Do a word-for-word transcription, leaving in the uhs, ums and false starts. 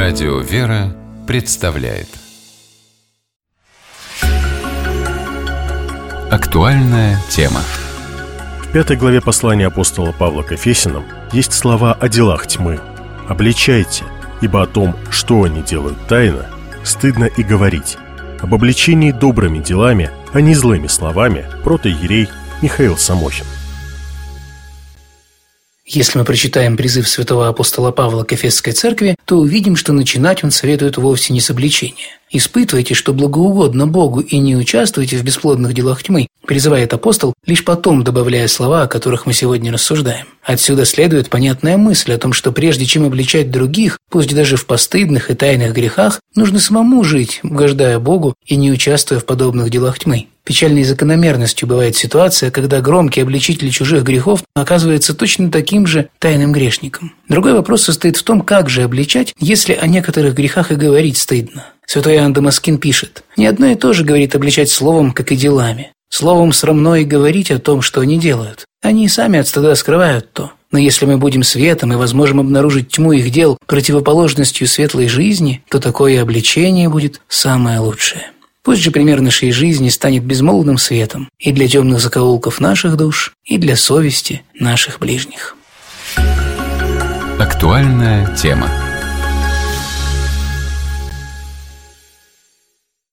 Радио «Вера» представляет актуальная тема. В пятой главе послания апостола Павла к Ефесянам есть слова о делах тьмы. «Обличайте, ибо о том, что они делают тайно, стыдно и говорить. Об обличении добрыми делами, а не злыми словами, протоиерей Михаил Самохин». Если мы прочитаем призыв святого апостола Павла к Ефесской церкви, то увидим, что начинать он советует вовсе не с обличения. «Испытывайте, что благоугодно Богу, и не участвуйте в бесплодных делах тьмы», призывает апостол, лишь потом добавляя слова, о которых мы сегодня рассуждаем. Отсюда следует понятная мысль о том, что прежде чем обличать других, пусть даже в постыдных и тайных грехах, нужно самому жить, угождая Богу и не участвуя в подобных делах тьмы. Печальной закономерностью бывает ситуация, когда громкий обличитель чужих грехов оказывается точно таким же тайным грешником. Другой вопрос состоит в том, как же обличать, если о некоторых грехах и говорить стыдно. Святой Иоанн Дамаскин пишет: «Не одно и то же, говорит, обличать словом, как и делами. Словом срамно и говорить о том, что они делают. Они и сами от стыда скрывают то. Но если мы будем светом и возможем обнаружить тьму их дел противоположностью светлой жизни, то такое обличение будет самое лучшее». Пусть же пример нашей жизни станет безмолвным светом и для темных закоулков наших душ, и для совести наших ближних. Актуальная тема.